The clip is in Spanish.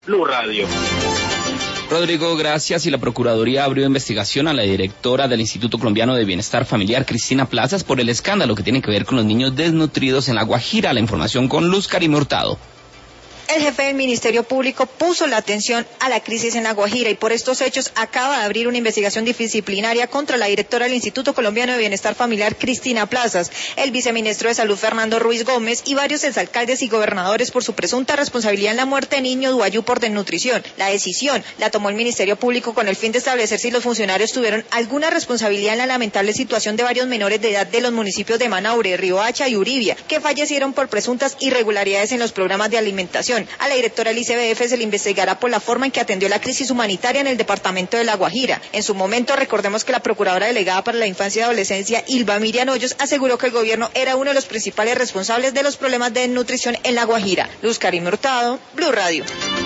Blue Radio. Rodrigo, gracias. Y la Procuraduría abrió investigación a la directora del Instituto Colombiano de Bienestar Familiar, Cristina Plazas, por el escándalo que tiene que ver con los niños desnutridos en La Guajira. La información con Luz Karim Hurtado. El jefe del Ministerio Público puso la atención a la crisis en La Guajira y por estos hechos acaba de abrir una investigación disciplinaria contra la directora del Instituto Colombiano de Bienestar Familiar, Cristina Plazas, el viceministro de Salud, Fernando Ruiz Gómez, y varios exalcaldes y gobernadores por su presunta responsabilidad en la muerte de niño Duayú por desnutrición. La decisión la tomó el Ministerio Público con el fin de establecer si los funcionarios tuvieron alguna responsabilidad en la lamentable situación de varios menores de edad de los municipios de Manaure, Riohacha y Uribia, que fallecieron por presuntas irregularidades en los programas de alimentación. A la directora del ICBF se le investigará por la forma en que atendió la crisis humanitaria en el departamento de La Guajira. En su momento, recordemos que la procuradora delegada para la infancia y adolescencia, Ilva Miriam Hoyos, aseguró que el gobierno era uno de los principales responsables de los problemas de desnutrición en La Guajira. Luz Karim Hurtado, Blue Radio.